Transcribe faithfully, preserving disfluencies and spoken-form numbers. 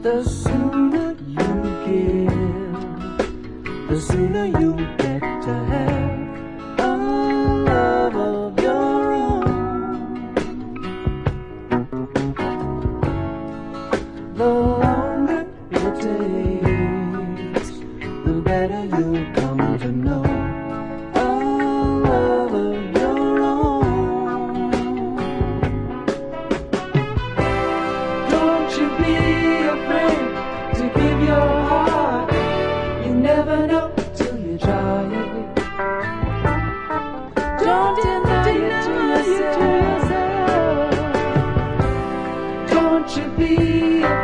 The sooner you give, the sooner you get to have a love of your own. The longer it takes, the better you come to know a love of your own. Don't you be afraid to give your heart. You never know till you try it. Don't deny it to yourself. Don't you be afraid.